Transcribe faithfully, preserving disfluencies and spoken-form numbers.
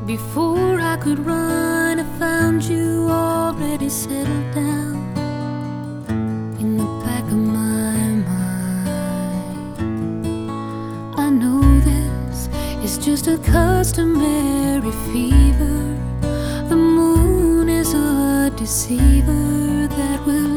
Before I could run, I found you already settled down in the back of my mind. I know this is just a customary fever. The moon is a deceiver that will